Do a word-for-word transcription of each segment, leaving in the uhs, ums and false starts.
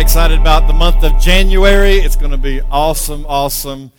excited about the month of January. It's going to be awesome, awesome,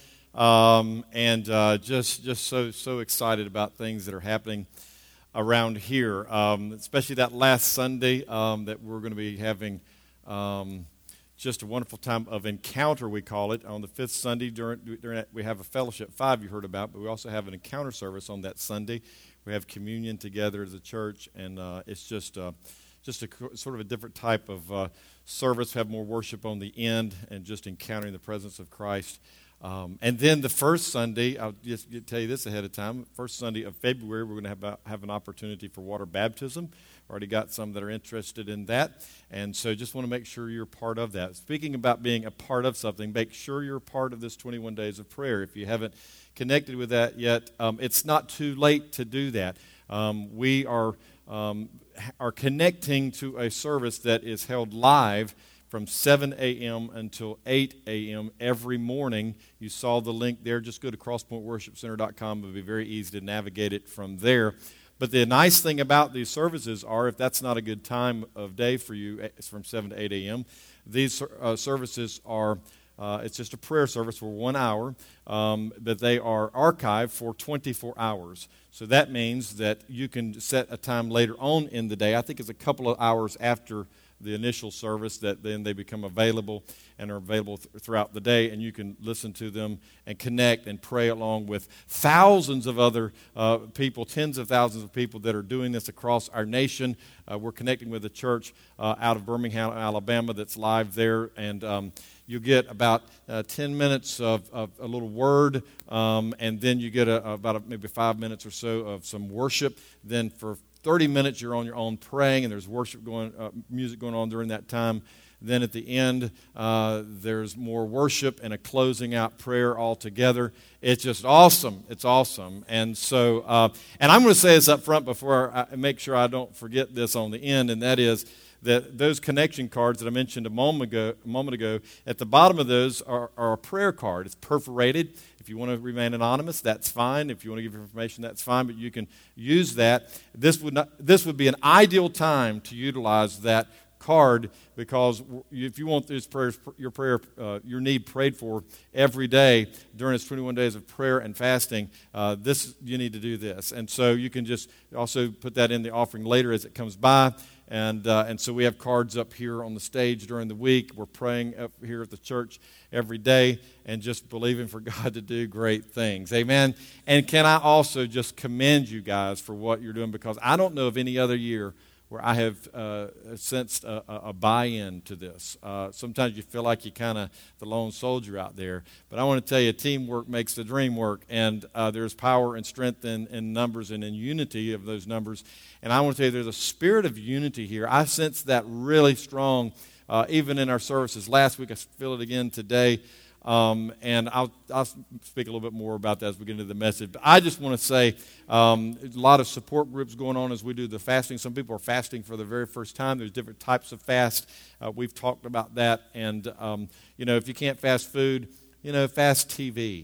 um, and uh, just just so so excited about things that are happening around here, um, especially that last Sunday um, that we're going to be having um, just a wonderful time of encounter, we call it, on the fifth Sunday. During, during that, we have a fellowship five you heard about, but we also have an encounter service on that Sunday. We have communion together as a church, and uh, it's just uh, just a sort of a different type of uh, service. We have more worship on the end and just encountering the presence of Christ. Um, and then the first Sunday, I'll just tell you this ahead of time, first Sunday of February, we're going to have, a, have an opportunity for water baptism. Already got some that are interested in that. And so just want to make sure you're part of that. Speaking about being a part of something, make sure you're part of this twenty-one days of prayer. If you haven't connected with that yet, um, it's not too late to do that. Um, we are um, are connecting to a service that is held live from seven a.m. until eight a.m. every morning. You saw the link there. Just go to crosspoint worship center dot com. It'll be very easy to navigate it from there. But the nice thing about these services are, if that's not a good time of day for you, it's from seven to eight a.m., these uh, services are, uh, it's just a prayer service for one hour, um, but they are archived for twenty-four hours. So that means that you can set a time later on in the day. I think it's a couple of hours after the initial service that then they become available and are available th- throughout the day, and you can listen to them and connect and pray along with thousands of other uh, people, tens of thousands of people that are doing this across our nation. Uh, we're connecting with a church uh, out of Birmingham, Alabama that's live there, and um, you get about uh, ten minutes of, of a little word, um, and then you get a, about a, maybe five minutes or so of some worship. Then for thirty minutes you're on your own praying, and there's worship going, uh, music going on during that time. Then at the end, uh, there's more worship and a closing out prayer all together. It's just awesome. It's awesome. And so, uh, and I'm going to say this up front before I make sure I don't forget this on the end, and that is that those connection cards that I mentioned a moment ago, a moment ago at the bottom of those are, are a prayer card. It's perforated. If you want to remain anonymous, that's fine. If you want to give information, that's fine. But you can use that. This would not, this would be an ideal time to utilize that card, because if you want this prayers, your prayer, uh, your need prayed for every day during its twenty-one days of prayer and fasting, uh, this you need to do this. And so you can just also put that in the offering later as it comes by. And uh, and so we have cards up here on the stage during the week. We're praying up here at the church every day and just believing for God to do great things. Amen. And can I also just commend you guys for what you're doing, because I don't know of any other year where I have uh, sensed a, a buy-in to this. Uh, sometimes you feel like you're kind of the lone soldier out there. But I want to tell you, teamwork makes the dream work. And uh, there's power and strength in, in numbers and in unity of those numbers. And I want to tell you, there's a spirit of unity here. I sense that really strong, uh, even in our services. Last week, I feel it again today. Um, and I'll, I'll speak a little bit more about that as we get into the message. But I just want to say um, a lot of support groups going on as we do the fasting. Some people are fasting for the very first time. There's different types of fast. Uh, we've talked about that. And, um, you know, if you can't fast food, you know, fast T V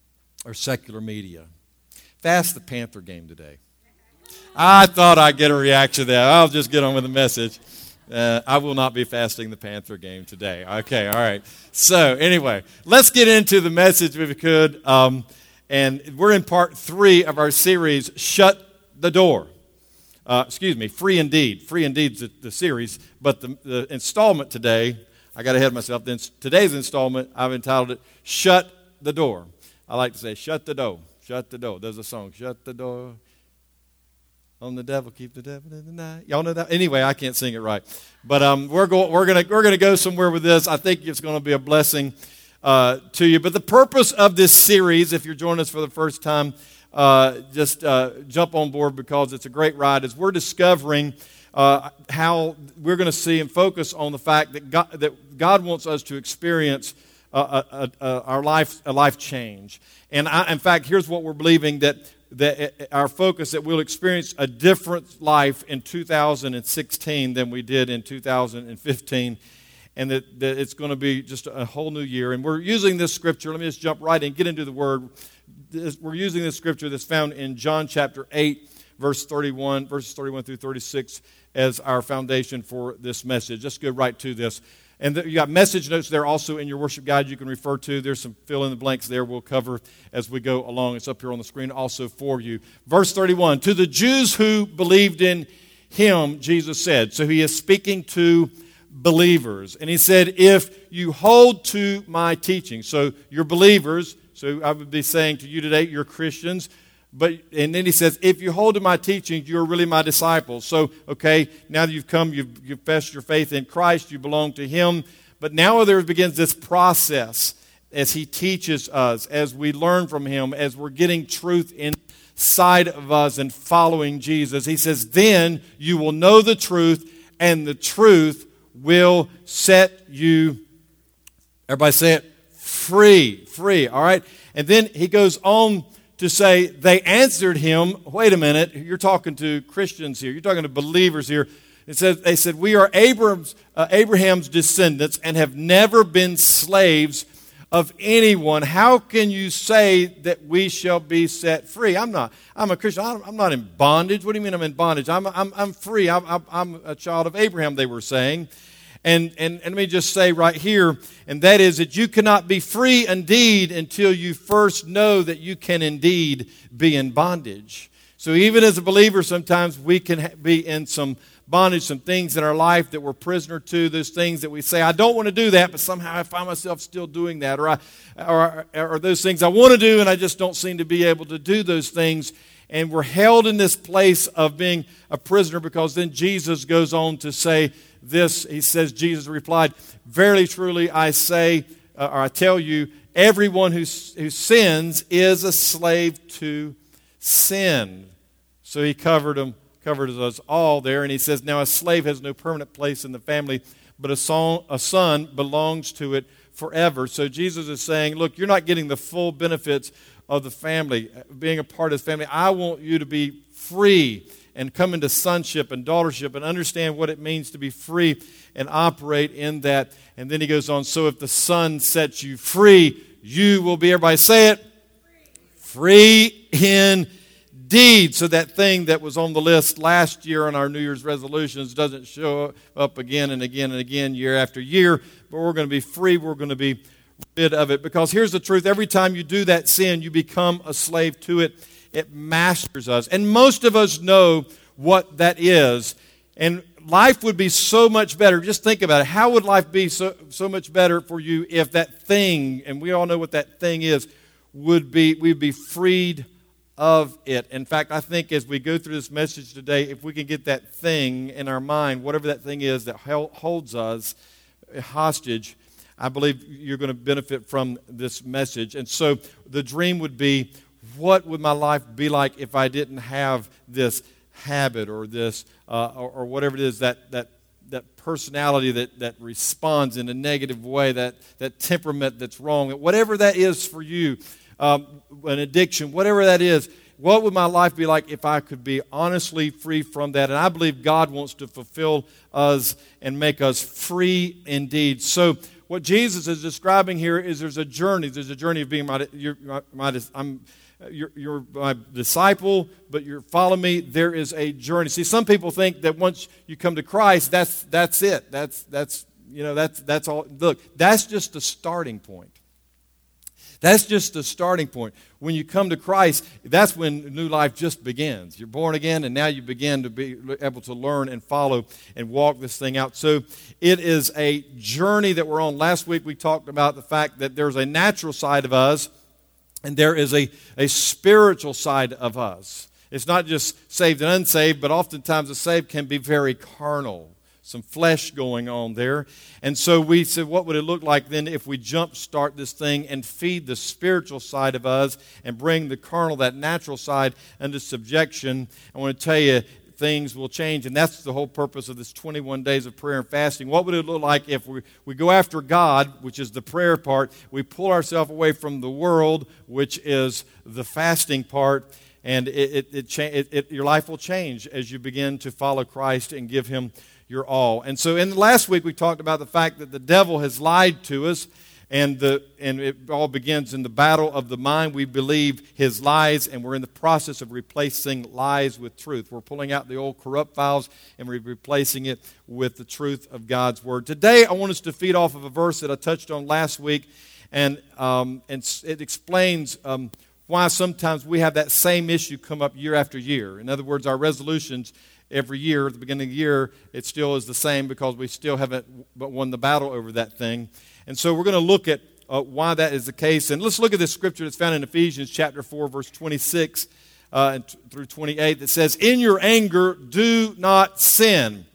or secular media. Fast the Panther game today. I thought I'd get a reaction there. I'll just get on with the message. Uh, I will not be fasting the Panther game today. Okay, all right. So anyway, let's get into the message if we could. Um, and we're in part three of our series, Shut the Door. Uh, excuse me, Free Indeed. Free Indeed is the, the series, but the, the installment today, I got ahead of myself. Then today's installment, I've entitled it, Shut the Door. I like to say, shut the door, shut the door. There's a song, shut the door. On the devil, keep the devil in the night. Y'all know that? Anyway, I can't sing it right, but um, we're going. We're gonna we're gonna go somewhere with this. I think it's going to be a blessing uh, to you. But the purpose of this series, if you're joining us for the first time, uh, just uh, jump on board, because it's a great ride. Is we're discovering uh, how we're going to see and focus on the fact that God, that God wants us to experience uh, a, a, a, our life a life change. And I, in fact, here's what we're believing, that. that our focus, that we'll experience a different life in two thousand sixteen than we did in two thousand fifteen, and that, that it's going to be just a whole new year. And we're using this scripture. Let me just jump right in and get into the Word. This, we're using this scripture that's found in John chapter eight, verse thirty-one, verses thirty-one through thirty-six as our foundation for this message. Let's go right to this. And the, you got message notes there also in your worship guide you can refer to. There's some fill in the blanks there we'll cover as we go along. It's up here on the screen also for you. Verse thirty-one, to the Jews who believed in him, Jesus said. So he is speaking to believers. And he said, if you hold to my teaching, so you're believers, so I would be saying to you today, you're Christians. But and then he says, if you hold to my teachings, you're really my disciples. So, okay, now that you've come, you've, you've confessed your faith in Christ, you belong to him. But now there begins this process as he teaches us, as we learn from him, as we're getting truth inside of us and following Jesus. He says, then you will know the truth, and the truth will set you, everybody say it, free, free, all right? And then he goes on to say, they answered him, wait a minute, you're talking to Christians here, you're talking to believers here. It says, they said, we are Abraham's, uh, Abraham's descendants and have never been slaves of anyone. How can you say that we shall be set free? I'm not, I'm a Christian, I'm not in bondage. What do you mean I'm in bondage? I'm, I'm, I'm free, I'm, I'm a child of Abraham, they were saying. And, and, and let me just say right here, and that is that you cannot be free indeed until you first know that you can indeed be in bondage. So even as a believer, sometimes we can ha- be in some bondage, some things in our life that we're prisoner to, those things that we say, I don't want to do that, but somehow I find myself still doing that, or, I, or, or those things I want to do and I just don't seem to be able to do those things. And we're held in this place of being a prisoner because then Jesus goes on to say this. He says, Jesus replied, verily, truly, I say, uh, or I tell you, everyone who, who sins is a slave to sin. So he covered them, covered us all there. And he says, now a slave has no permanent place in the family, but a son, a son belongs to it forever. So Jesus is saying, look, you're not getting the full benefits of the family, being a part of the family. I want you to be free and come into sonship and daughtership and understand what it means to be free and operate in that. And then he goes on, so if the Son sets you free, you will be, everybody say it, free, free indeed. So that thing that was on the list last year on our New Year's resolutions doesn't show up again and again and again year after year, but we're going to be free, we're going to be rid of it. Because here's the truth, every time you do that sin, you become a slave to it. It masters us. And most of us know what that is. And life would be so much better. Just think about it. How would life be so, so much better for you if that thing, and we all know what that thing is, would be, we'd be freed of it. In fact, I think as we go through this message today, if we can get that thing in our mind, whatever that thing is that holds us hostage, I believe you're going to benefit from this message. And so the dream would be, what would my life be like if I didn't have this habit or this uh, or, or whatever it is, that that that personality that, that responds in a negative way, that, that temperament that's wrong, whatever that is for you, um, an addiction, whatever that is, what would my life be like if I could be honestly free from that? And I believe God wants to fulfill us and make us free indeed. So what Jesus is describing here is there's a journey. There's a journey of being my, you're, my, my I'm, You're, you're my disciple, but you're following me. There is a journey. See, some people think that once you come to Christ, that's that's it. That's that's you know that's that's all. Look, that's just the starting point. That's just the starting point. When you come to Christ, that's when new life just begins. You're born again, and now you begin to be able to learn and follow and walk this thing out. So it is a journey that we're on. Last week we talked about the fact that there's a natural side of us, and there is a, a spiritual side of us. It's not just saved and unsaved, but oftentimes the saved can be very carnal. Some flesh going on there. And so we said, what would it look like then if we jumpstart this thing and feed the spiritual side of us and bring the carnal, that natural side, under subjection? I want to tell you, things will change. And that's the whole purpose of this twenty-one days of prayer and fasting. What would it look like if we, we go after God, which is the prayer part, we pull ourselves away from the world, which is the fasting part, and it, it, it, cha- it, it your life will change as you begin to follow Christ and give Him your all. And so in the last week we talked about the fact that the devil has lied to us, And the and it all begins in the battle of the mind. We believe his lies, and we're in the process of replacing lies with truth. We're pulling out the old corrupt files, and we're replacing it with the truth of God's Word. Today, I want us to feed off of a verse that I touched on last week, and, um, and it explains um, why sometimes we have that same issue come up year after year. In other words, our resolutions every year, at the beginning of the year, it still is the same because we still haven't won the battle over that thing. And so we're going to look at uh, why that is the case. And let's look at this scripture that's found in Ephesians chapter four, verse twenty-six uh, and t- through twenty-eight that says, "In your anger, do not sin.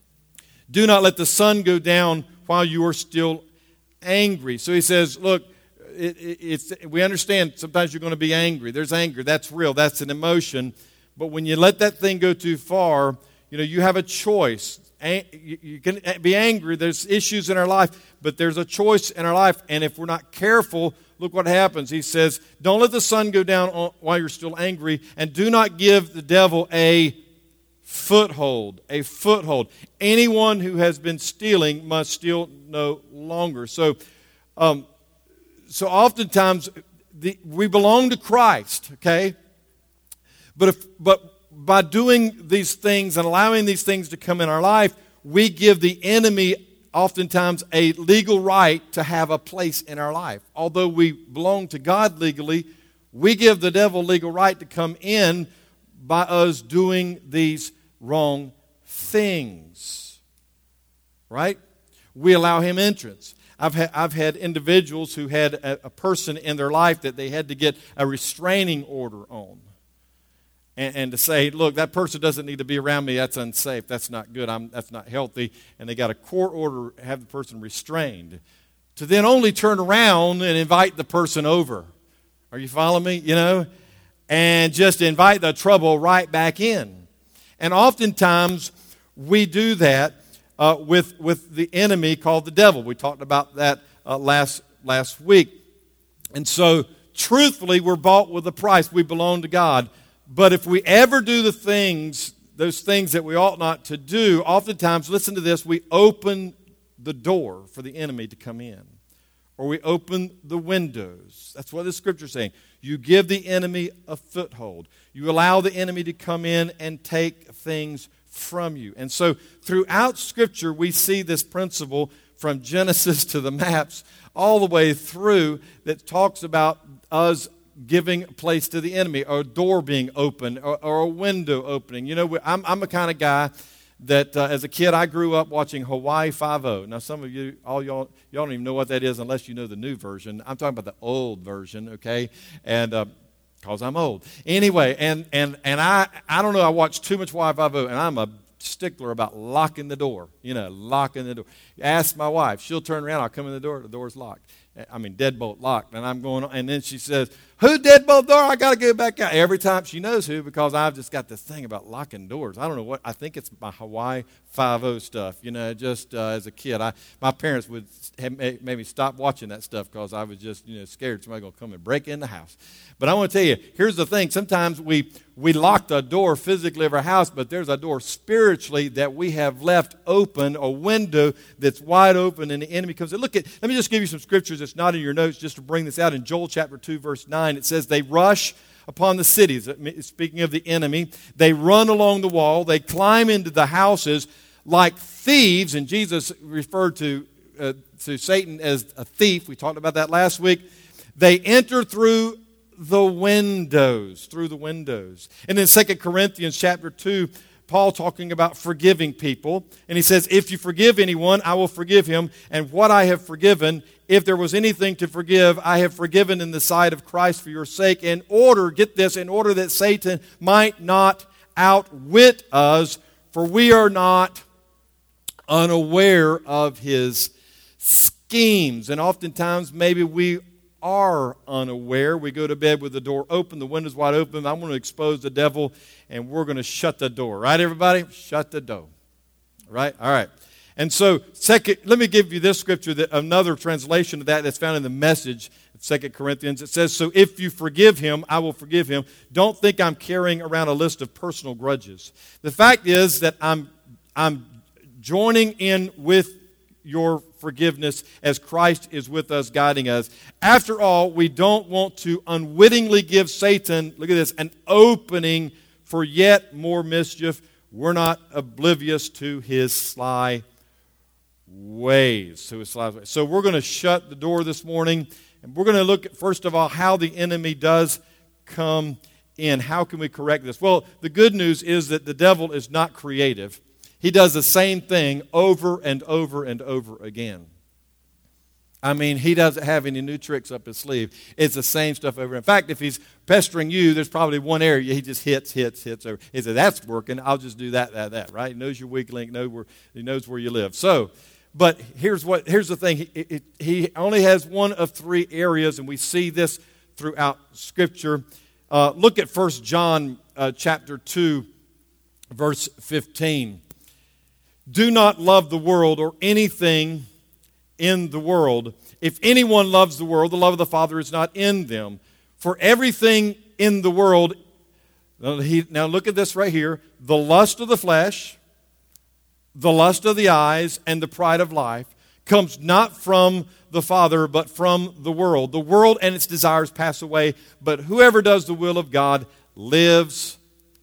Do not let the sun go down while you are still angry." So he says, look, it, it, it's, we understand sometimes you're going to be angry. There's anger. That's real. That's an emotion. But when you let that thing go too far, you know, you have a choice. You can be angry. There's issues in our life, but there's a choice in our life. And if we're not careful, look what happens. He says, don't let the sun go down while you're still angry, and do not give the devil a foothold. A foothold. Anyone who has been stealing must steal no longer. So, um, so oftentimes the, we belong to Christ, okay? But if but by doing these things and allowing these things to come in our life, we give the enemy oftentimes a legal right to have a place in our life. Although we belong to God legally, we give the devil legal right to come in by us doing these wrong things. Right? We allow him entrance. I've had, I've had individuals who had a, a person in their life that they had to get a restraining order on. And, and to say, look, that person doesn't need to be around me. That's unsafe. That's not good. I'm, that's not healthy. And they got a court order to have the person restrained. To then only turn around and invite the person over. Are you following me? You know? And just invite the trouble right back in. And oftentimes we do that uh, with, with the enemy called the devil. We talked about that uh, last, last week. And so, truthfully, we're bought with a price. We belong to God. But if we ever do the things, those things that we ought not to do, oftentimes, listen to this, we open the door for the enemy to come in. Or we open the windows. That's what the scripture is saying. You give the enemy a foothold. You allow the enemy to come in and take things from you. And so throughout Scripture, we see this principle from Genesis to the maps all the way through that talks about us giving place to the enemy, or a door being open, or, or a window opening. You know, I'm, I'm the kind of guy that uh, as a kid, I grew up watching Hawaii Five-O. Now, some of you, all y'all, y'all don't even know what that is unless you know the new version. I'm talking about the old version, okay? And uh, because I'm old. Anyway, and and and I, I don't know, I watched too much Hawaii Five-O, and I'm a stickler about locking the door. You know, locking the door. Ask my wife. She'll turn around. I'll come in the door. The door's locked. I mean, deadbolt locked. And I'm going, and then she says, who deadbolt door? I got to go back out. Every time she knows who, because I've just got this thing about locking doors. I don't know what, I think it's my Hawaii Five-O stuff. You know, just uh, as a kid, I my parents would have made me stop watching that stuff because I was just, you know, scared somebody going to come and break in the house. But I want to tell you, here's the thing. Sometimes we, we lock the door physically of our house, but there's a door spiritually that we have left open, a window that's wide open, and the enemy comes in. Look at, let me just give you some scriptures that's not in your notes just to bring this out. In Joel chapter two, verse nine, it says, they rush upon the cities. Speaking of the enemy, they run along the wall. They climb into the houses like thieves, and Jesus referred to, uh, to Satan as a thief. We talked about that last week. They enter through the windows, through the windows. And in Second Corinthians chapter two, Paul talking about forgiving people. And he says, if you forgive anyone, I will forgive him. And what I have forgiven, if there was anything to forgive, I have forgiven in the sight of Christ for your sake, in order, get this, in order that Satan might not outwit us, for we are not unaware of his schemes. And oftentimes, maybe we are unaware. We go to bed with the door open, the windows wide open. I'm going to expose the devil, and we're going to shut the door. Right, everybody? Shut the door. Right? All right. And so, second, let me give you this scripture, that another translation of that that's found in the Message of Second Corinthians. It says, so if you forgive him, I will forgive him. Don't think I'm carrying around a list of personal grudges. The fact is that I'm, I'm joining in with your forgiveness as Christ is with us, guiding us. After all, we don't want to unwittingly give Satan, look at this, an opening for yet more mischief. We're not oblivious to his sly ways. To his sly ways. So we're going to shut the door this morning, and we're going to look at, first of all, how the enemy does come in. How can we correct this? Well, the good news is that the devil is not creative. He does the same thing over and over and over again. I mean, he doesn't have any new tricks up his sleeve. It's the same stuff over. In fact, if he's pestering you, there's probably one area he just hits, hits, hits over. He says, that's working. I'll just do that, that, that, right? He knows your weak link. Know where, he knows where you live. So, but here's what. Here's the thing. He, he, he only has one of three areas, and we see this throughout Scripture. Uh, look at First John uh, chapter two, verse fifteen. Do not love the world or anything in the world. If anyone loves the world, the love of the Father is not in them. For everything in the world, now look at this right here, the lust of the flesh, the lust of the eyes, and the pride of life comes not from the Father, but from the world. The world and its desires pass away, but whoever does the will of God lives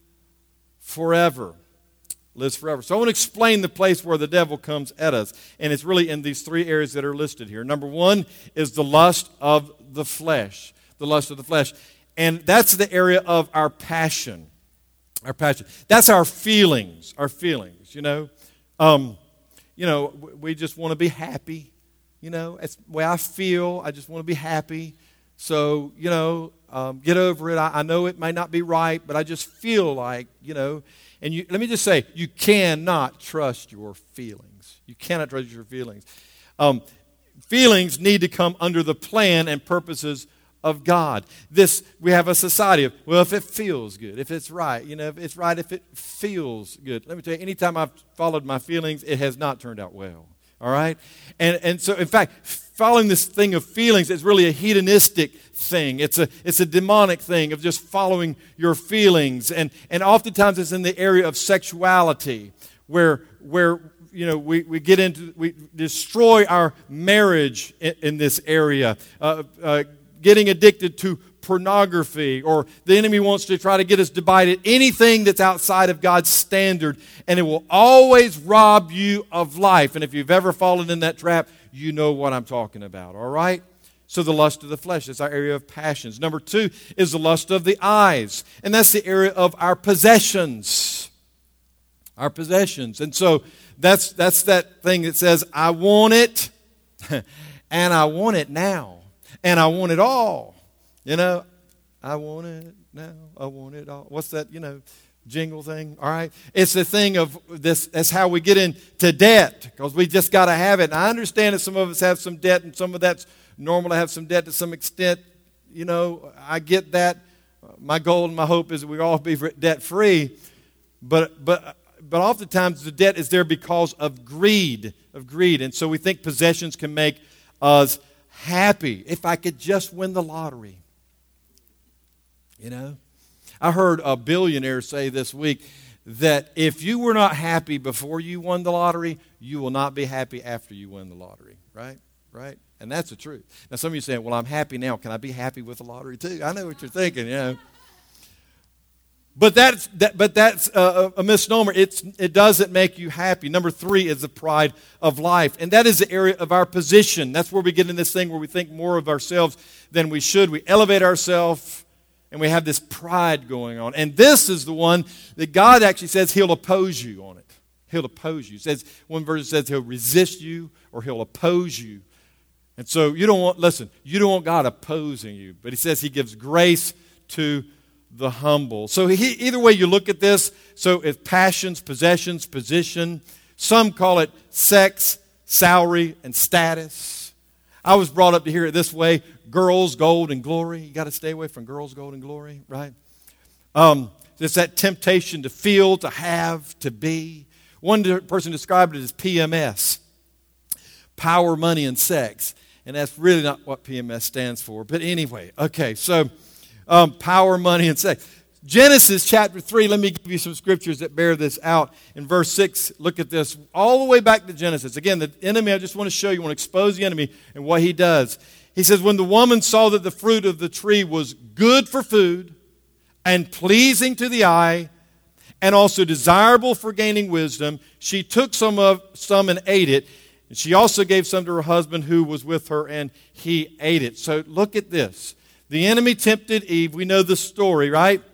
forever. Lives forever. So I want to explain the place where the devil comes at us. And it's really in these three areas that are listed here. Number one is the lust of the flesh. The lust of the flesh. And that's the area of our passion. Our passion. That's our feelings. Our feelings, you know. Um, you know, we just want to be happy. You know, it's the way I feel. I just want to be happy. So, you know, um, get over it. I, I know it may not be right, but I just feel like, you know. And you, let me just say, you cannot trust your feelings. You cannot trust your feelings. Um, feelings need to come under the plan and purposes of God. This, we have a society of, well, if it feels good, if it's right, you know, if it's right, if it feels good. Let me tell you, anytime I've followed my feelings, it has not turned out well. All right? And and so, in fact, following this thing of feelings is really a hedonistic thing. It's a it's a demonic thing of just following your feelings. And and oftentimes it's in the area of sexuality where where you know we, we get into we destroy our marriage in, in this area. Uh, uh, getting addicted to pornography, or the enemy wants to try to get us to bite at anything that's outside of God's standard, and it will always rob you of life. And if you've ever fallen in that trap, you know what I'm talking about, all right? So the lust of the flesh is our area of passions. Number two is the lust of the eyes, and that's the area of our possessions. Our possessions. And so that's that's that thing that says, I want it, and I want it now, and I want it all. You know, I want it now, I want it all. What's that, you know, jingle thing? All right. It's the thing of this, that's how we get into debt, because we just got to have it. And I understand that some of us have some debt, and some of that's normal to have some debt to some extent. You know, I get that. My goal and my hope is that we all be debt-free. But, but, but oftentimes the debt is there because of greed, of greed. And so we think possessions can make us happy. If I could just win the lottery. You know, I heard a billionaire say this week that if you were not happy before you won the lottery, you will not be happy after you win the lottery. Right? Right? And that's the truth. Now, some of you are saying, well, I'm happy now. Can I be happy with the lottery too? I know what you're thinking, you know. But that's, that, but that's a, a misnomer. It's, it doesn't make you happy. Number three is the pride of life. And that is the area of our position. That's where we get in this thing where we think more of ourselves than we should. We elevate ourselves. And we have this pride going on. And this is the one that God actually says He'll oppose you on it. He'll oppose you. It says, one verse says He'll resist you or He'll oppose you. And so you don't want, listen, you don't want God opposing you. But He says He gives grace to the humble. So he, either way you look at this, so it's passions, possessions, position. Some call it sex, salary, and status. I was brought up to hear it this way: girls, gold, and glory. You got to stay away from girls, gold, and glory, right? Um, it's that temptation to feel, to have, to be. One person described it as P M S, power, money, and sex. And that's really not what P M S stands for. But anyway, okay, so um, power, money, and sex. Genesis chapter three, let me give you some scriptures that bear this out. In verse six, look at this, all the way back to Genesis. Again, the enemy, I just want to show you, I want to expose the enemy and what he does. He says, when the woman saw that the fruit of the tree was good for food and pleasing to the eye and also desirable for gaining wisdom, she took some of some and ate it. And she also gave some to her husband who was with her, and he ate it. So look at this. The enemy tempted Eve. We know the story, right?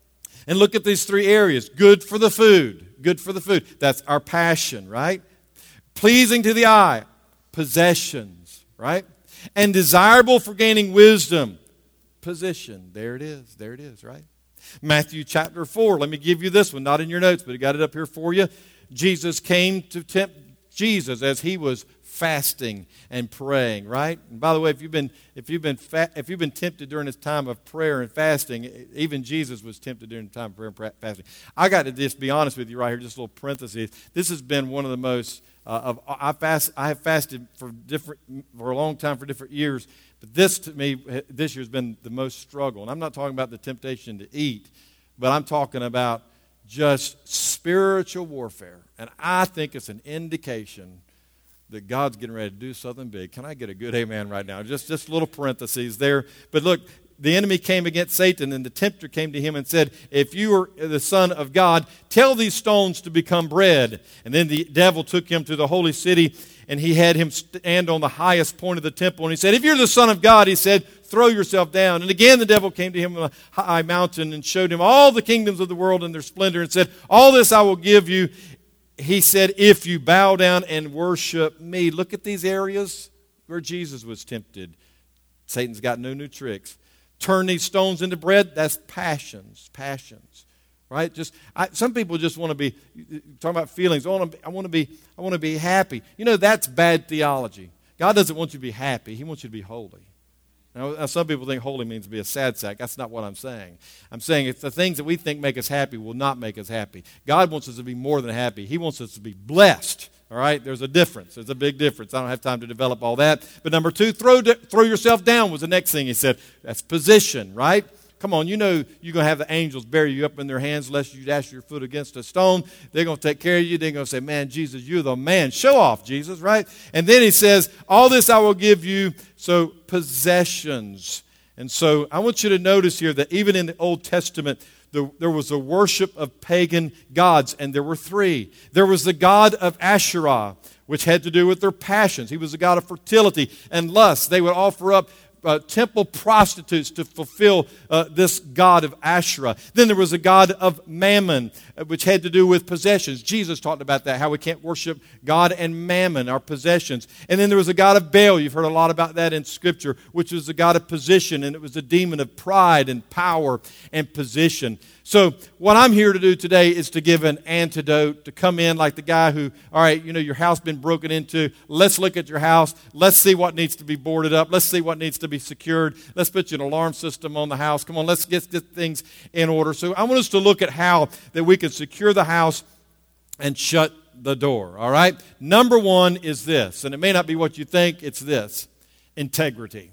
And look at these three areas. Good for the food. Good for the food. That's our passion, right? Pleasing to the eye. Possessions, right? And desirable for gaining wisdom. Position. There it is. There it is, right? Matthew chapter four. Let me give you this one. Not in your notes, but I got it up here for you. Jesus came to tempt Jesus as he was fasting and praying, right? And by the way, if you've been if you've been fa- if you've been tempted during this time of prayer and fasting, even Jesus was tempted during the time of prayer and fasting. I got to just be honest with you right here, just a little parenthesis. This has been one of the most uh, of I fast I have fasted for different for a long time for different years, but this to me this year has been the most struggle. And I'm not talking about the temptation to eat, but I'm talking about just spiritual warfare. And I think it's an indication that God's getting ready to do something big. Can I get a good amen right now? Just, just little parentheses there. But look, the enemy came against Satan, and the tempter came to him and said, if you are the Son of God, tell these stones to become bread. And then the devil took him to the holy city, and he had him stand on the highest point of the temple. And he said, if you're the Son of God, he said, throw yourself down. And again the devil came to him on a high mountain and showed him all the kingdoms of the world and their splendor and said, all this I will give you. He said, if you bow down and worship me. Look at these areas where Jesus was tempted. Satan's got no new tricks. Turn these stones into bread. That's passions, passions, right? Just I, some people just want to be talking about feelings. I want to, I want to be, I want to be happy. You know, that's bad theology. God doesn't want you to be happy. He wants you to be holy. Now, some people think holy means to be a sad sack. That's not what I'm saying. I'm saying it's the things that we think make us happy will not make us happy. God wants us to be more than happy. He wants us to be blessed. All right? There's a difference. There's a big difference. I don't have time to develop all that. But number two, throw, throw yourself down was the next thing he said. That's position, right? Come on, you know you're going to have the angels bury you up in their hands lest you dash your foot against a stone. They're going to take care of you. They're going to say, man, Jesus, you're the man. Show off, Jesus, right? And then he says, all this I will give you, so possessions. And so I want you to notice here that even in the Old Testament, the, there was a worship of pagan gods, and there were three. There was the god of Asherah, which had to do with their passions. He was the god of fertility and lust. They would offer up Uh, temple prostitutes to fulfill uh, this god of Asherah. Then there was a god of Mammon, uh, which had to do with possessions. Jesus talked about that, how we can't worship God and Mammon, our possessions. And then there was a god of Baal. You've heard a lot about that in Scripture, which was the god of position, and it was a demon of pride and power and position. So what I'm here to do today is to give an antidote, to come in like the guy who, all right, you know, your house been broken into. Let's look at your house. Let's see what needs to be boarded up. Let's see what needs to be secured. Let's put you an alarm system on the house. Come on, let's get, get things in order. So I want us to look at how that we can secure the house and shut the door, all right? Number one is this, and it may not be what you think. It's this, integrity.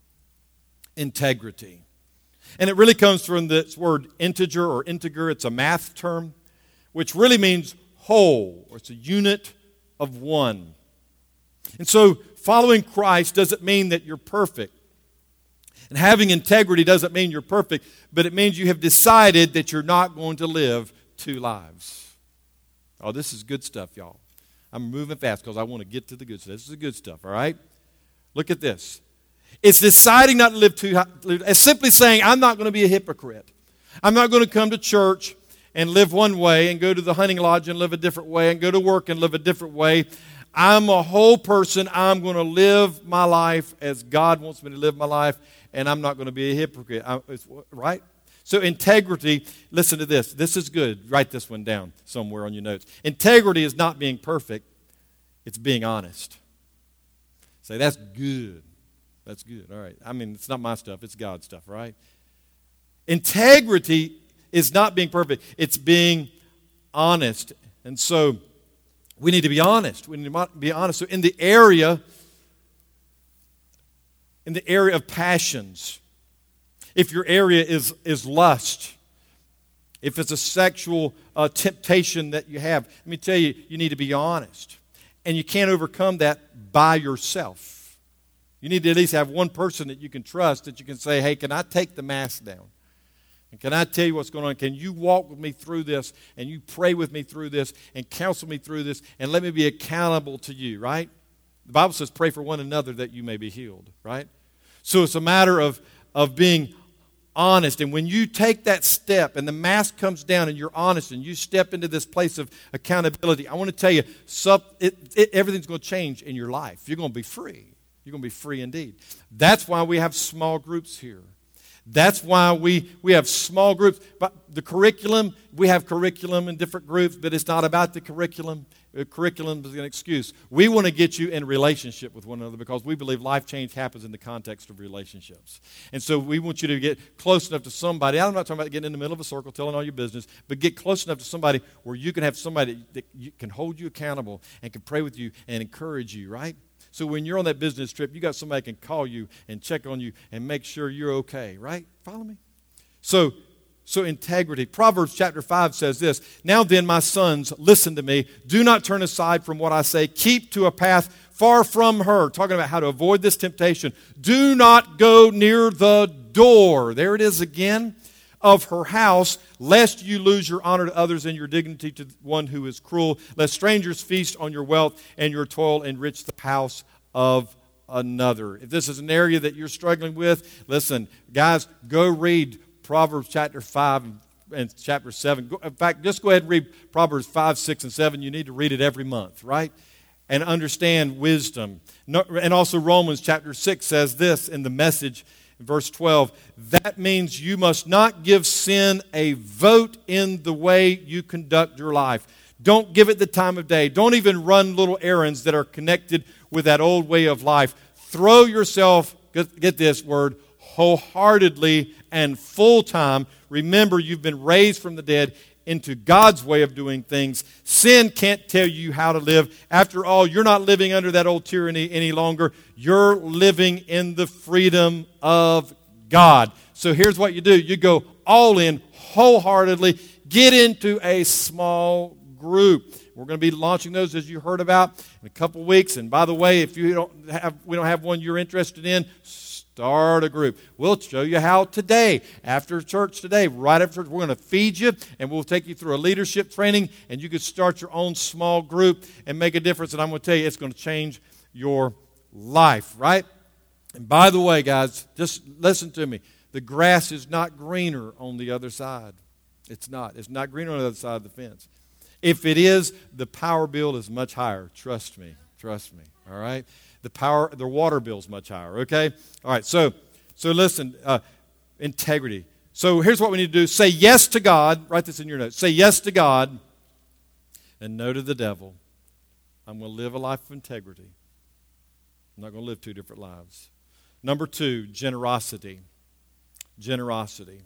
Integrity. And it really comes from this word integer or integer. It's a math term, which really means whole, or it's a unit of one. And so following Christ doesn't mean that you're perfect. And having integrity doesn't mean you're perfect, but it means you have decided that you're not going to live two lives. Oh, this is good stuff, y'all. I'm moving fast because I want to get to the good stuff. This is the good stuff, all right? Look at this. It's deciding not to live two. It's simply saying, I'm not going to be a hypocrite. I'm not going to come to church and live one way and go to the hunting lodge and live a different way and go to work and live a different way. I'm a whole person. I'm going to live my life as God wants me to live my life, and I'm not going to be a hypocrite. I, right? So integrity, listen to this. This is good. Write this one down somewhere on your notes. Integrity is not being perfect. It's being honest. Say, that's good. That's good. All right. I mean, it's not my stuff. It's God's stuff, right? Integrity is not being perfect. It's being honest. And so we need to be honest. We need to be honest. So in the area, in the area of passions, if your area is, is lust, if it's a sexual uh, temptation that you have, let me tell you, you need to be honest. And you can't overcome that by yourself. You need to at least have one person that you can trust, that you can say, hey, can I take the mask down? And can I tell you what's going on? Can you walk with me through this, and you pray with me through this, and counsel me through this, and let me be accountable to you, right? The Bible says pray for one another that you may be healed, right? So it's a matter of, of being honest. And when you take that step and the mask comes down and you're honest and you step into this place of accountability, I want to tell you, sub, it, it, everything's going to change in your life. You're going to be free. You're going to be free indeed. That's why we have small groups here. That's why we, we have small groups. But the curriculum, we have curriculum in different groups, but it's not about the curriculum. The curriculum is an excuse. We want to get you in relationship with one another because we believe life change happens in the context of relationships. And so we want you to get close enough to somebody. I'm not talking about getting in the middle of a circle, telling all your business, but get close enough to somebody where you can have somebody that, that you can hold you accountable and can pray with you and encourage you, right? So when you're on that business trip, you got somebody that can call you and check on you and make sure you're okay, right? Follow me? So, so integrity. Proverbs chapter five says this, now then, my sons, listen to me. Do not turn aside from what I say. Keep to a path far from her. Talking about how to avoid this temptation. Do not go near the door. There it is again. Of her house, lest you lose your honor to others and your dignity to one who is cruel. Lest strangers feast on your wealth and your toil enrich the house of another. If this is an area that you're struggling with, listen, guys, go read Proverbs chapter five and chapter seven. In fact, just go ahead and read Proverbs five, six, and seven. You need to read it every month, right? And understand wisdom. And also Romans chapter six says this in the Message, verse twelve, that means you must not give sin a vote in the way you conduct your life. Don't give it the time of day. Don't even run little errands that are connected with that old way of life. Throw yourself, get, get this word, wholeheartedly and full time. Remember, you've been raised from the dead into God's way of doing things. Sin can't tell you how to live. After all, you're not living under that old tyranny any longer. You're living in the freedom of God. So here's what you do. You go all in, wholeheartedly. Get into a small group. We're going to be launching those, as you heard about, in a couple weeks. And by the way, if you don't have, we don't have one you're interested in, start a group. We'll show you how today, after church today, right after church, we're going to feed you, and we'll take you through a leadership training, and you can start your own small group and make a difference. And I'm going to tell you, it's going to change your life, right? And by the way, guys, just listen to me. The grass is not greener on the other side. It's not. It's not greener on the other side of the fence. If it is, the power bill is much higher. Trust me. Trust me. All right? The power, the water bill is much higher, okay? All right, so so listen, uh, integrity. So here's what we need to do. Say yes to God. Write this in your notes. Say yes to God and no to the devil. I'm going to live a life of integrity. I'm not going to live two different lives. Number two, generosity. Generosity.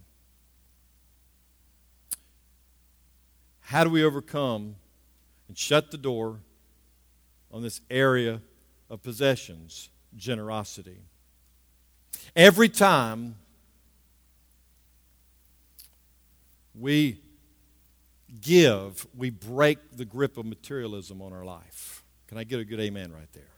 How do we overcome and shut the door on this area of possessions? Generosity. Every time we give, we break the grip of materialism on our life. Can I get a good amen right there?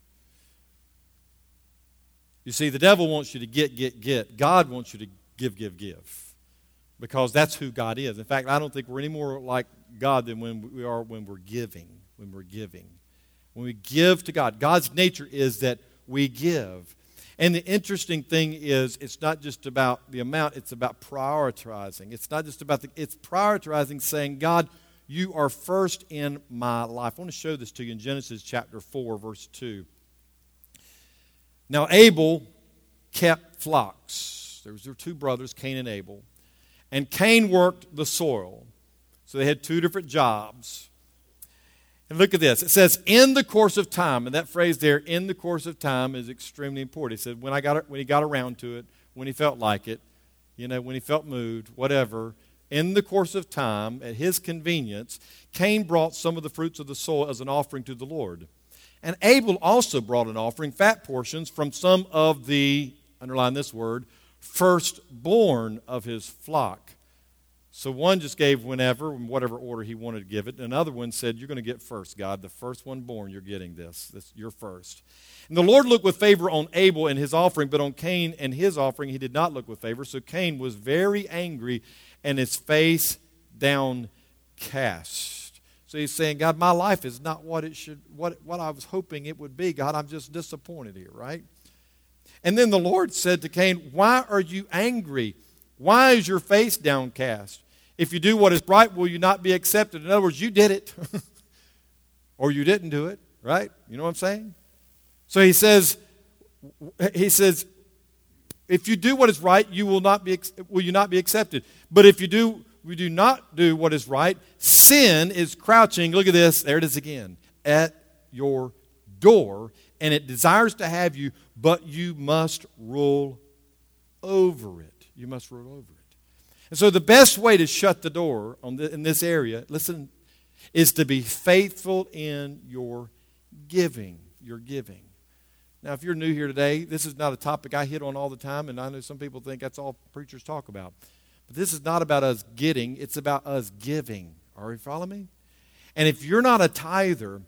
You see, the devil wants you to get, get, get. God wants you to give, give, give. Because that's who God is. In fact, I don't think we're any more like God than when we are when we're giving. When we're giving. When we give to God. God's nature is that we give. And the interesting thing is, it's not just about the amount, it's about prioritizing. It's not just about the, it's prioritizing, saying, God, you are first in my life. I want to show this to you in Genesis chapter four, verse two. Now, Abel kept flocks. There was their two brothers, Cain and Abel. And Cain worked the soil. So they had two different jobs. And look at this. It says, in the course of time. And that phrase there, in the course of time, is extremely important. He said, when, I got, when he got around to it, when he felt like it, you know, when he felt moved, whatever. In the course of time, at his convenience, Cain brought some of the fruits of the soil as an offering to the Lord. And Abel also brought an offering, fat portions, from some of the, underline this word, firstborn of his flock. So one just gave whenever, in whatever order he wanted to give it. And another one said, you're going to get first, God. The first one born, you're getting this. this. You're first. And the Lord looked with favor on Abel and his offering, but on Cain and his offering he did not look with favor. So Cain was very angry and his face downcast. So he's saying, God, my life is not what it should, what, what I was hoping it would be. God, I'm just disappointed here, right? And then the Lord said to Cain, why are you angry? Why is your face downcast? If you do what is right, will you not be accepted? In other words, you did it. Or you didn't do it, right? You know what I'm saying? So he says, he says, if you do what is right, you will not be will you not be accepted. But if you do we do not do what is right, sin is crouching, look at this, there it is again, at your door, and it desires to have you, but you must rule over it. You must rule over it. And so the best way to shut the door on the, in this area, listen, is to be faithful in your giving. Your giving. Now, if you're new here today, this is not a topic I hit on all the time, and I know some people think that's all preachers talk about. But this is not about us getting, it's about us giving. Are you following me? And if you're not a tither,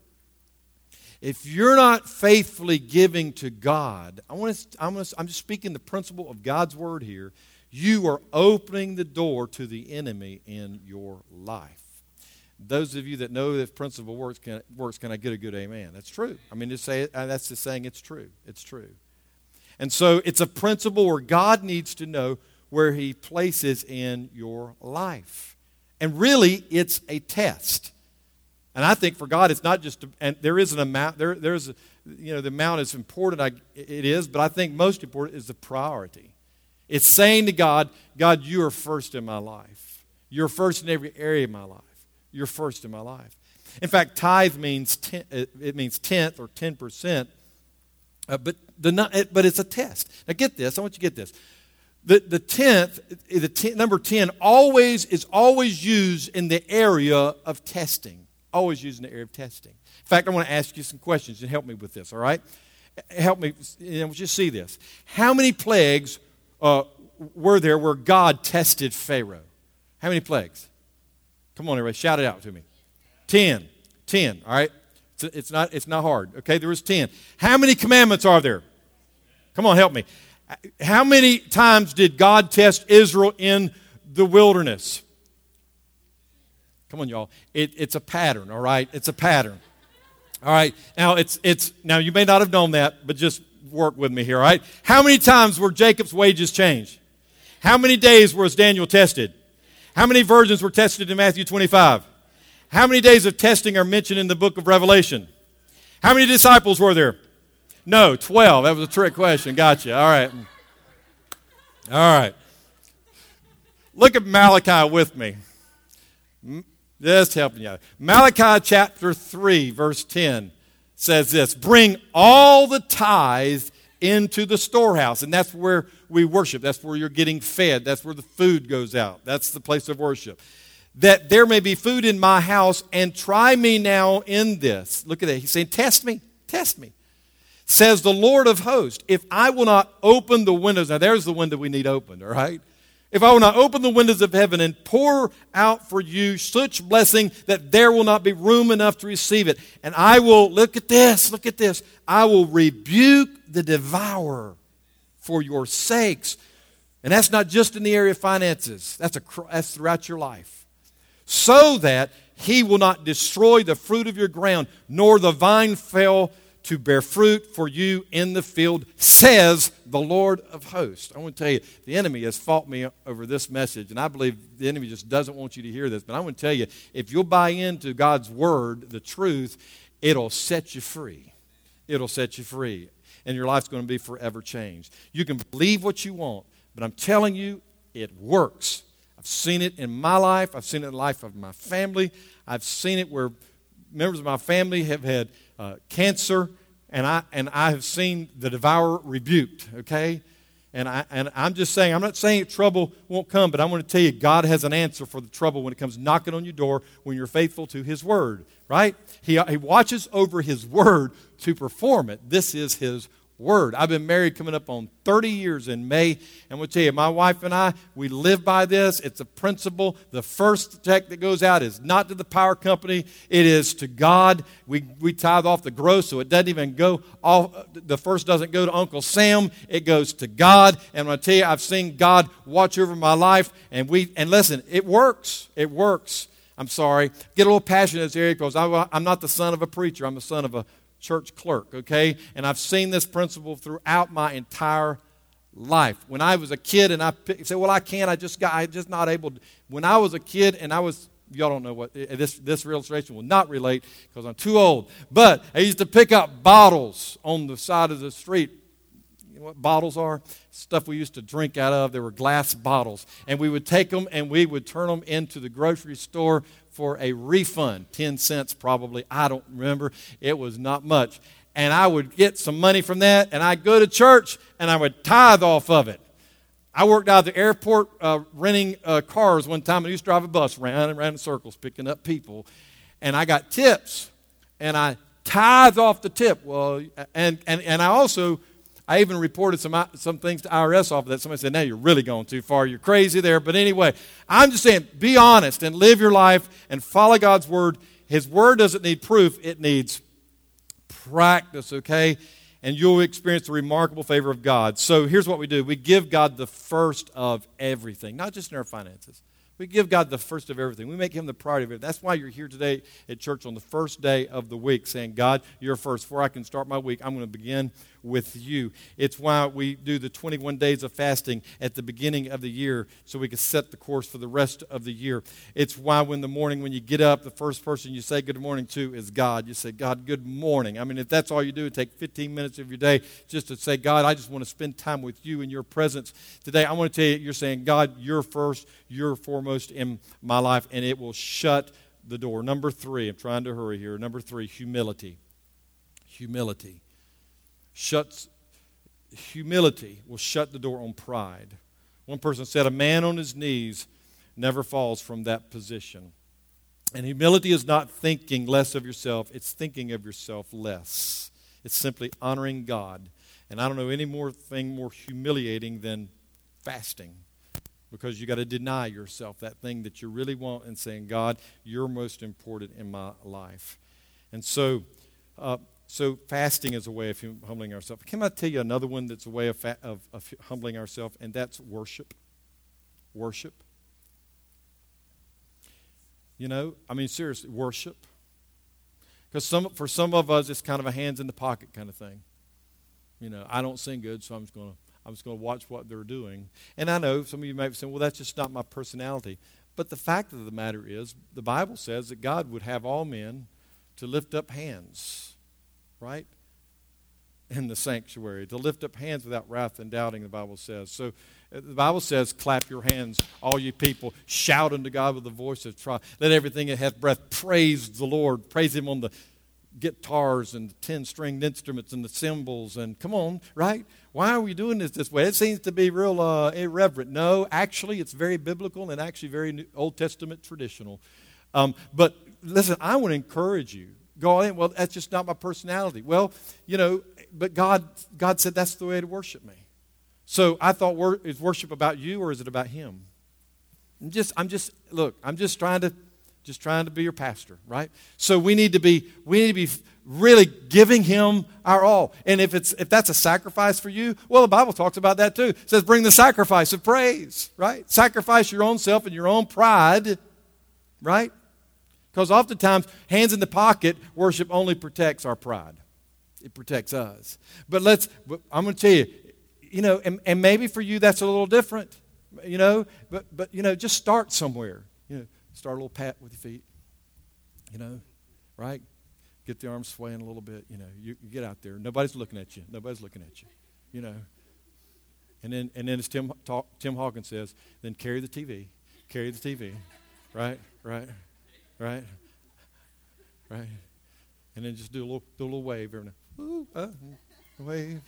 if you're not faithfully giving to God, I want to, I'm, going to, I'm just speaking the principle of God's word here. You are opening the door to the enemy in your life. Those of you that know this principle works, can, works, can I get a good amen? That's true. I mean, just say it, that's just saying it's true. It's true. And so it's a principle where God needs to know where he places in your life. And really, it's a test. And I think for God, it's not just, a, and there is an amount, there, there's a, you know, the amount is important, I, it is, but I think most important is the priority. It's saying to God, God, you are first in my life. You're first in every area of my life. You're first in my life. In fact, tithe means ten, it means tenth or ten percent, uh, but the but it's a test. Now get this. I want you to get this. The the tenth, the ten, number ten, always is always used in the area of testing. Always used in the area of testing. In fact, I want to ask you some questions and help me with this. All right, help me. You know, just see this. How many plagues uh, were there where God tested Pharaoh? How many plagues? Come on, everybody, shout it out to me. Ten. Ten, all right? It's, it's, not, it's not hard, okay? There was ten. How many commandments are there? Come on, help me. How many times did God test Israel in the wilderness? Come on, y'all. It, it's a pattern, all right? It's a pattern. All right? Now, it's it's now you may not have known that, but just work with me here, all right? How many times were Jacob's wages changed? How many days was Daniel tested? How many virgins were tested in Matthew twenty-five? How many days of testing are mentioned in the book of Revelation? How many disciples were there? No, twelve. That was a trick question. Gotcha. All right. All right. Look at Malachi with me. Just helping you out. Malachi chapter three, verse ten says this, bring all the tithes into the storehouse. And that's where we worship. That's where you're getting fed. That's where the food goes out. That's the place of worship. That there may be food in my house, and try me now in this. Look at that. He's saying, test me. Test me. Says the Lord of hosts, if I will not open the windows. Now there's the window we need opened, all right? If I will not open the windows of heaven and pour out for you such blessing that there will not be room enough to receive it. And I will, look at this, look at this. I will rebuke the devourer for your sakes. And that's not just in the area of finances. That's, a, that's throughout your life. So that he will not destroy the fruit of your ground, nor the vine fail to bear fruit for you in the field, says the Lord of hosts. I want to tell you, the enemy has fought me over this message, and I believe the enemy just doesn't want you to hear this. But I want to tell you, if you'll buy into God's word, the truth, it'll set you free. It'll set you free, and your life's going to be forever changed. You can believe what you want, but I'm telling you, it works. I've seen it in my life. I've seen it in the life of my family. I've seen it where members of my family have had uh, cancer, and I and I have seen the devourer rebuked, okay? And, I, and I'm just saying, I'm not saying trouble won't come, but I want to tell you, God has an answer for the trouble when it comes knocking on your door when you're faithful to his word, right? He, he watches over his word to perform it. This is his word. I've been married coming up on thirty years in May. And I'm going to tell you, my wife and I, we live by this. It's a principle. The first check that goes out is not to the power company. It is to God. We, we tithe off the gross, so it doesn't even go off. The first doesn't go to Uncle Sam. It goes to God. And I'm going to tell you, I've seen God watch over my life. And we and listen, it works. It works. I'm sorry. Get a little passionate in this area because I, I'm not the son of a preacher. I'm the son of a church clerk, okay? And I've seen this principle throughout my entire life. When I was a kid and I said, well, I can't, I just got, I just not able to. When I was a kid and I was, y'all don't know what, this, this illustration will not relate because I'm too old. But I used to pick up bottles on the side of the street. You know what bottles are? Stuff we used to drink out of. They were glass bottles. And we would take them and we would turn them into the grocery store for a refund, ten cents probably. I don't remember. It was not much. And I would get some money from that, and I'd go to church, and I would tithe off of it. I worked out at the airport uh, renting uh, cars one time. I used to drive a bus around and around in circles picking up people. And I got tips, and I tithe off the tip. Well, and, and, and I also... I even reported some some things to I R S off of that. Somebody said, now you're really going too far. You're crazy there. But anyway, I'm just saying, be honest and live your life and follow God's word. His word doesn't need proof. It needs practice, okay? And you'll experience the remarkable favor of God. So here's what we do. We give God the first of everything, not just in our finances. We give God the first of everything. We make him the priority of everything. That's why you're here today at church on the first day of the week saying, God, you're first. Before I can start my week, I'm going to begin with you. It's why we do the twenty-one days of fasting at the beginning of the year so we can set the course for the rest of the year. It's why when the morning when you get up, the first person you say good morning to is God. You say, God, good morning. I mean, if that's all you do, take fifteen minutes of your day just to say, God, I just want to spend time with you in your presence today. I want to tell you, you're saying, God, you're first, you're foremost in my life, and it will shut the door. Number three, I'm trying to hurry here. Number three, humility. Humility. Shuts, humility will shut the door on pride. One person said, a man on his knees never falls from that position. And humility is not thinking less of yourself. It's thinking of yourself less. It's simply honoring God. And I don't know any more thing more humiliating than fasting. Because you got to deny yourself that thing that you really want and saying, God, you're most important in my life. And so, uh, so fasting is a way of humbling ourselves. Can I tell you another one that's a way of, fa- of, of humbling ourselves? And that's worship. Worship. You know, I mean, seriously, worship. Because some, for some of us, it's kind of a hands in the pocket kind of thing. You know, I don't sing good, so I'm just going to I'm just going to watch what they're doing. And I know some of you might be saying, well, that's just not my personality. But the fact of the matter is, the Bible says that God would have all men to lift up hands, right? In the sanctuary, to lift up hands without wrath and doubting, the Bible says. So the Bible says, clap your hands, all you people, shout unto God with the voice of triumph. Let everything that hath breath praise the Lord. Praise him on the guitars and the ten-stringed instruments and the cymbals. And come on, right? Why are we doing this this way? It seems to be real uh, irreverent. No, actually, it's very biblical and actually very New, Old Testament traditional. Um, but listen, I want to encourage you. Go in, well, that's just not my personality. Well, you know, but God God said that's the way to worship me. So I thought, wor- is worship about you or is it about him? I'm just, I'm just, look, I'm just trying to Just trying to be your pastor, right? So we need to be we need to be really giving him our all. And if it's if that's a sacrifice for you, well, the Bible talks about that too. It says bring the sacrifice of praise, right? Sacrifice your own self and your own pride, right? Because oftentimes, hands in the pocket worship only protects our pride. It protects us. But let's, I'm going to tell you, you know, and, and maybe for you that's a little different, you know, but but you know, just start somewhere. You know, start a little pat with your feet, you know, right? Get the arms swaying a little bit, you know. You, you get out there. Nobody's looking at you. Nobody's looking at you, you know. And then, and then as Tim talk, Tim Hawkins says, then carry the T V. Carry the T V, right, right, right, right. And then just do a little, do a little wave every now. Ooh, uh, wave,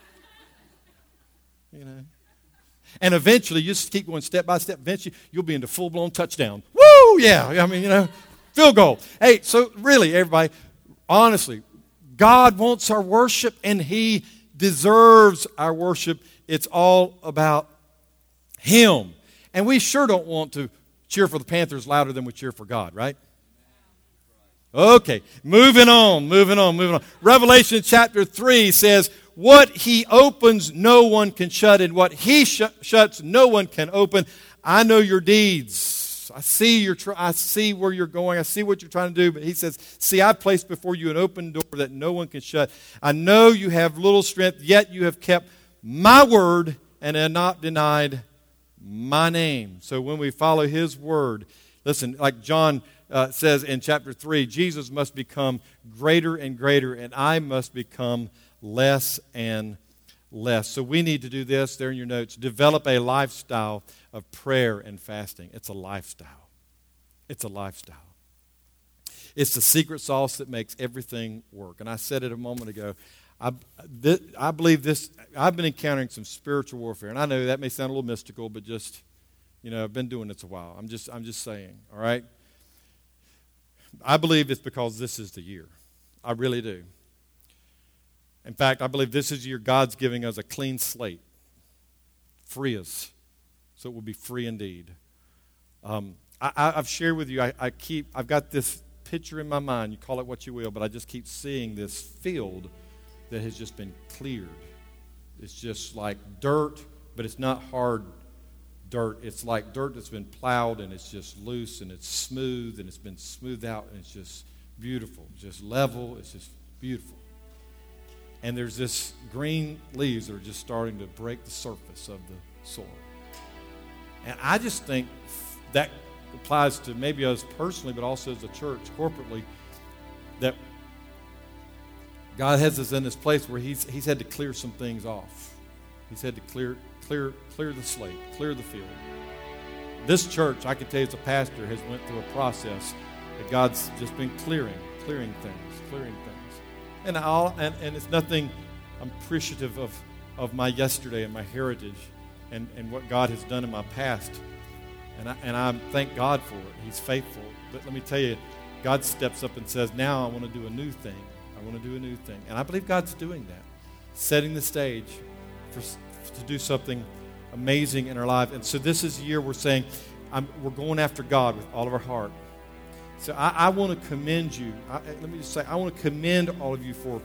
you know. And eventually, you just keep going step by step. Eventually, you'll be into full-blown touchdown. Woo! Yeah, I mean, you know, field goal. Hey, so really, everybody, honestly, God wants our worship, and he deserves our worship. It's all about Him. And we sure don't want to cheer for the Panthers louder than we cheer for God, right? Okay, moving on, moving on, moving on. Revelation chapter three says, what He opens, no one can shut, and what He sh- shuts, no one can open. I know your deeds. I see your. Tr- I see where you're going. I see what you're trying to do. But He says, see, I placed before you an open door that no one can shut. I know you have little strength, yet you have kept my word and have not denied my name. So when we follow His word, listen, like John uh, says in chapter three, Jesus must become greater and greater, and I must become less and less. So we need to do this, there in your notes, develop a lifestyle of prayer and fasting. It's a lifestyle. It's a lifestyle. It's the secret sauce that makes everything work. And I said it a moment ago. I, th- I believe this, I've been encountering some spiritual warfare. And I know that may sound a little mystical, but just, you know, I've been doing this a while. I'm just, I'm just saying, all right? I believe it's because this is the year. I really do. In fact, I believe this is the year God's giving us a clean slate. Free us. So it will be free indeed. Um, I, I, I've shared with you, I, I keep, I've got this picture in my mind. You call it what you will, but I just keep seeing this field that has just been cleared. It's just like dirt, but it's not hard dirt. It's like dirt that's been plowed and it's just loose and it's smooth and it's been smoothed out and it's just beautiful. Just level. It's just beautiful. And there's this green leaves that are just starting to break the surface of the soil. And I just think that applies to maybe us personally, but also as a church, corporately, that God has us in this place where He's He's had to clear some things off. He's had to clear clear clear the slate, clear the field. This church, I can tell you as a pastor, has went through a process that God's just been clearing, clearing things, clearing things. And I'll and, and it's nothing. I'm appreciative of, of my yesterday and my heritage and, and what God has done in my past. And I and I thank God for it. He's faithful. But let me tell you, God steps up and says, now I want to do a new thing. I want to do a new thing. And I believe God's doing that. Setting the stage for to do something amazing in our life. And so this is the year we're saying, I'm, we're going after God with all of our heart. So I, I want to commend you. I, let me just say, I want to commend all of you for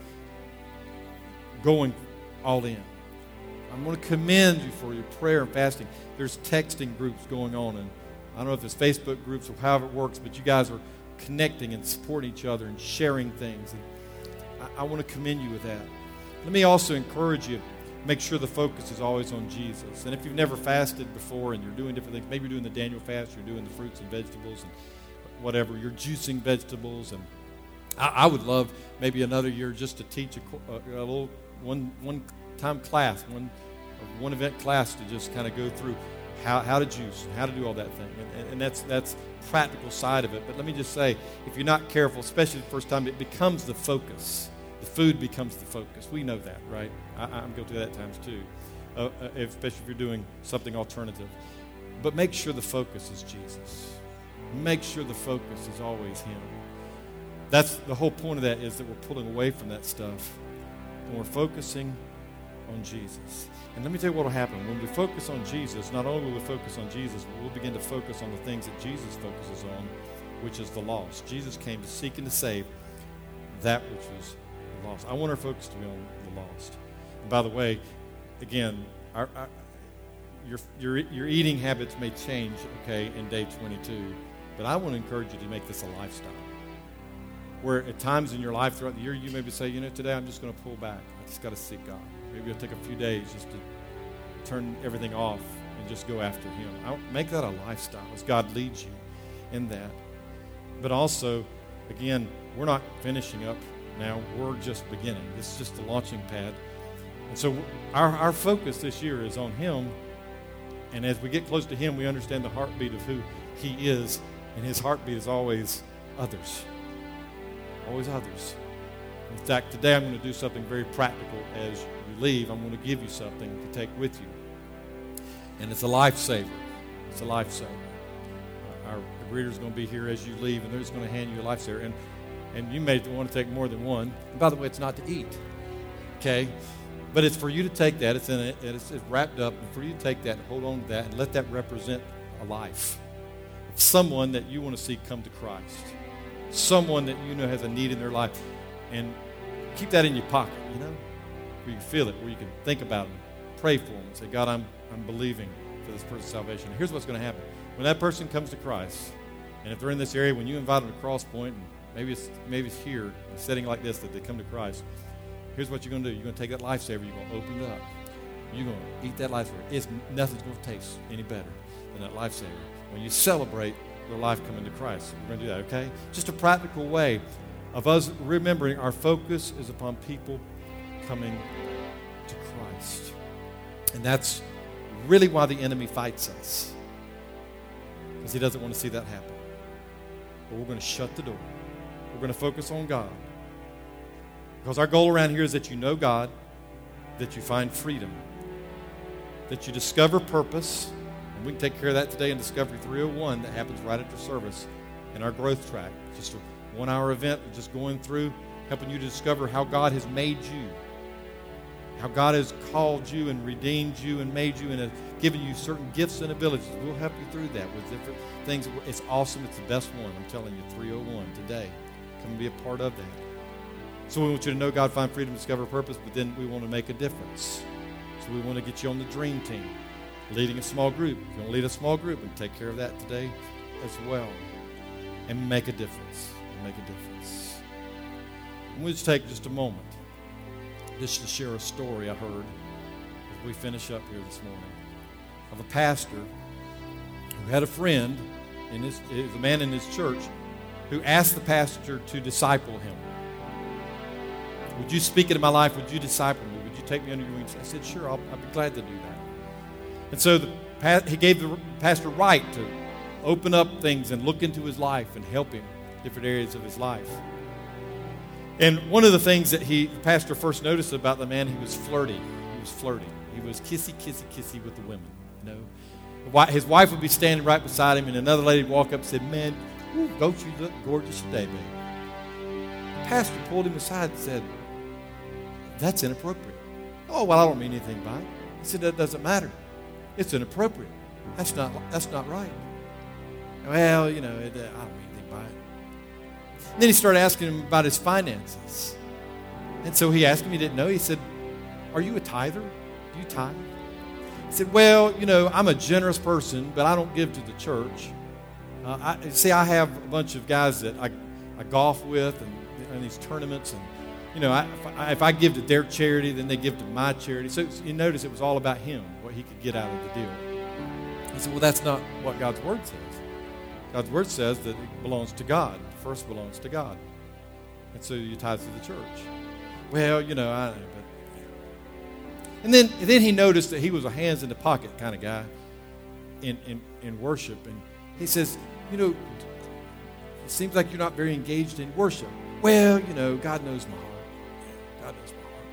going all in. I want to commend you for your prayer and fasting. There's texting groups going on, and I don't know if it's Facebook groups or however it works, but you guys are connecting and supporting each other and sharing things. And I, I want to commend you with that. Let me also encourage you, make sure the focus is always on Jesus. And if you've never fasted before and you're doing different things, maybe you're doing the Daniel fast, you're doing the fruits and vegetables and whatever, you're juicing vegetables. And I, I would love maybe another year just to teach a, a, a little one one time class, one one event class to just kind of go through how, how to juice, how to do all that thing. And, and that's that's practical side of it. But let me just say, if you're not careful, especially the first time, it becomes the focus. The food becomes the focus. We know that, right? I, I'm guilty of that at times too, uh, especially if you're doing something alternative. But make sure the focus is Jesus. Make sure the focus is always Him. That's the whole point of that, is that we're pulling away from that stuff and we're focusing on Jesus. And let me tell you what will happen. When we focus on Jesus, not only will we focus on Jesus, but we'll begin to focus on the things that Jesus focuses on, which is the lost. Jesus came to seek and to save that which was lost. I want our focus to be on the lost. And by the way, again, our, our, your, your, your eating habits may change, okay, in day twenty-two, but I want to encourage you to make this a lifestyle. Where at times in your life throughout the year, you maybe say, you know, today I'm just going to pull back. I just got to seek God. Maybe I'll take a few days just to turn everything off and just go after Him. I'll make that a lifestyle as God leads you in that. But also, again, we're not finishing up now. We're just beginning. This is just the launching pad. And so our, our focus this year is on Him. And as we get close to Him, we understand the heartbeat of who He is. And His heartbeat is always others. Always others. In fact, today I'm going to do something very practical. As you leave, I'm going to give you something to take with you. And it's a lifesaver. It's a lifesaver. Our greeter is going to be here as you leave, and they're just going to hand you a lifesaver. And and you may want to take more than one. And by the way, it's not to eat. Okay? But it's for you to take that. It's in it. It's, it's wrapped up. And for you to take that and hold on to that and let that represent a life. Someone that you want to see come to Christ. Someone that you know has a need in their life. And keep that in your pocket, you know, where you can feel it, where you can think about it, pray for them, and say, God, I'm I'm believing for this person's salvation. Here's what's going to happen. When that person comes to Christ, and if they're in this area, when you invite them to Cross Point, and maybe it's maybe it's here, a setting like this, that they come to Christ, here's what you're going to do. You're going to take that lifesaver, you're going to open it up. You're going to eat that lifesaver. It's, nothing's going to taste any better than that lifesaver. When you celebrate their life coming to Christ, we're going to do that, okay? Just a practical way of us remembering our focus is upon people coming to Christ. And that's really why the enemy fights us, because he doesn't want to see that happen. But we're going to shut the door. We're going to focus on God. Because our goal around here is that you know God, that you find freedom, that you discover purpose. And we can take care of that today in Discovery three oh one that happens right after service in our growth track. Just a one-hour event, just going through, helping you to discover how God has made you, how God has called you and redeemed you and made you and has given you certain gifts and abilities. We'll help you through that with different things. It's awesome. It's the best one. I'm telling you, three oh one today. Come and be a part of that. So we want you to know God, find freedom, discover purpose, but then we want to make a difference. So we want to get you on the dream team, leading a small group. If you want to lead a small group, and take care of that today as well. And make a difference. And make a difference. And we'll just take just a moment just to share a story I heard as we finish up here this morning of a pastor who had a friend, in his, it was a man in his church, who asked the pastor to disciple him. Would you speak into my life? Would you disciple me? Would you take me under your wings? I said, sure, I'll, I'll be glad to do that. And so the, he gave the pastor right to open up things and look into his life and help him in different areas of his life. And one of the things that he, the pastor first noticed about the man, he was flirty. He was flirty. He was kissy, kissy, kissy with the women. You know, his wife would be standing right beside him, and another lady would walk up and said, man, ooh, don't you look gorgeous today, babe? The pastor pulled him aside and said, that's inappropriate. Oh, well, I don't mean anything by it. He said, that doesn't matter. It's inappropriate. That's not, that's not right. Well, you know, it, uh, I don't mean anything by it. And then he started asking him about his finances. And so he asked him, he didn't know. He said, are you a tither? Do you tithe? He said, well, you know, I'm a generous person, but I don't give to the church. Uh, I, see, I have a bunch of guys that I, I golf with and, and these tournaments, and you know, I, if, I, if I give to their charity, then they give to my charity. So you notice it was all about him, what he could get out of the deal. He said, well, that's not what God's word says. God's word says that it belongs to God. First belongs to God. And so you tithe to the church. Well, you know, I but and then and then he noticed that he was a hands in the pocket kind of guy in, in, in worship. And he says, you know, it seems like you're not very engaged in worship. Well, you know, God knows my heart. God knows my heart.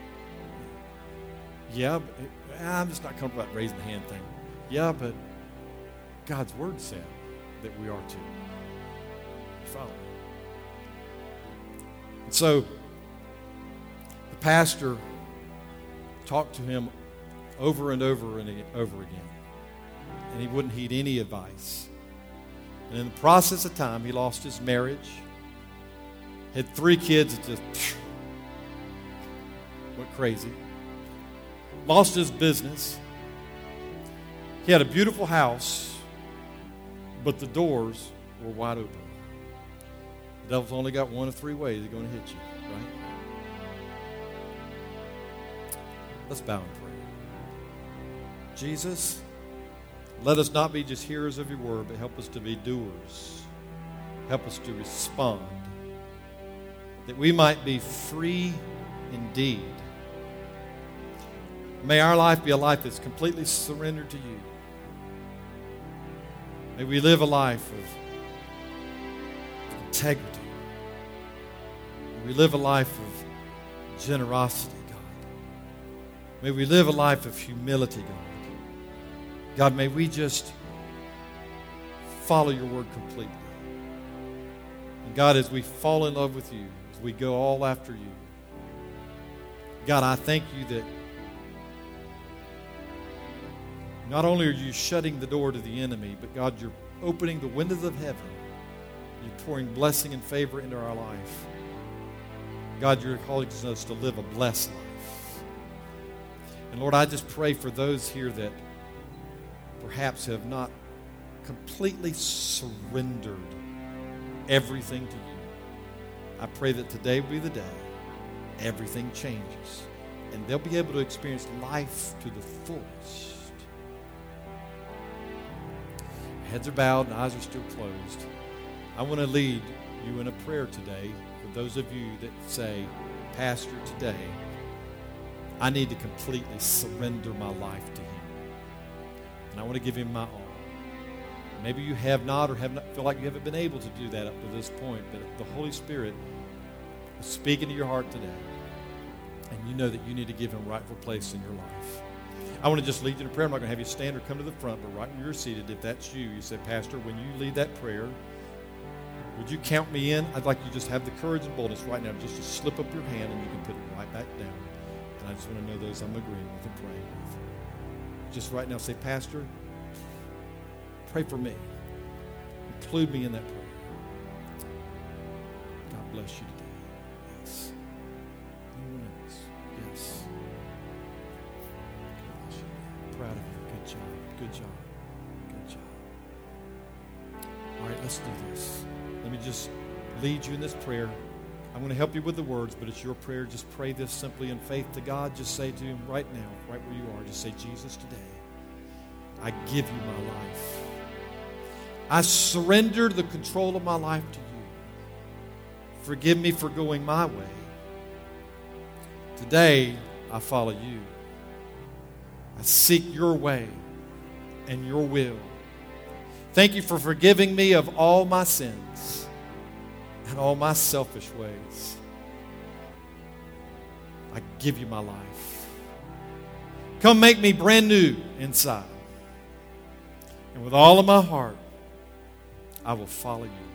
Yeah, but I'm just not comfortable about raising the hand thing. Yeah, but God's word said that we are to follow. And so the pastor talked to him over and over and over again, and he wouldn't heed any advice. And in the process of time, he lost his marriage, had three kids that just went crazy, lost his business. He had a beautiful house, but the doors were wide open. The devil's only got one of three ways he's going to hit you, right? Let's bow and pray. Jesus, let us not be just hearers of your word, but help us to be doers. Help us to respond, that we might be free indeed. May our life be a life that's completely surrendered to you. May we live a life of integrity. May we live a life of generosity, God. May we live a life of humility, God. God, may we just follow your word completely. And God, as we fall in love with you, as we go all after you, God, I thank you that Not only are you shutting the door to the enemy, but God, you're opening the windows of heaven. You're pouring blessing and favor into our life. God, you're calling us to live a blessed life. And Lord, I just pray for those here that perhaps have not completely surrendered everything to you. I pray that today will be the day everything changes and they'll be able to experience life to the fullest. Heads are bowed and eyes are still closed. I want to lead you in a prayer today for those of you that say, Pastor, today I need to completely surrender my life to him. And I want to give him my all. Maybe you have not or have not feel like you haven't been able to do that up to this point, but the Holy Spirit is speaking to your heart today. And you know that you need to give him rightful place in your life. I want to just lead you in a prayer. I'm not going to have you stand or come to the front, but right where you're seated, if that's you, you say, Pastor, when you lead that prayer, would you count me in? I'd like you to just have the courage and boldness right now just to slip up your hand and you can put it right back down. And I just want to know those I'm agreeing with and praying with. Just right now say, Pastor, pray for me. Include me in that prayer. God bless you today. Yes. Anyone else? Yes. God bless you. Proud of you. Good job. Good job. Good job. All right, let's do this. Let me just lead you in this prayer. I'm going to help you with the words, but it's your prayer. Just pray this simply in faith to God. Just say to him right now, right where you are, just say, Jesus, today, I give you my life. I surrender the control of my life to you. Forgive me for going my way. Today, I follow you. I seek your way and your will. Thank you for forgiving me of all my sins and all my selfish ways. I give you my life. Come make me brand new inside. And with all of my heart, I will follow you.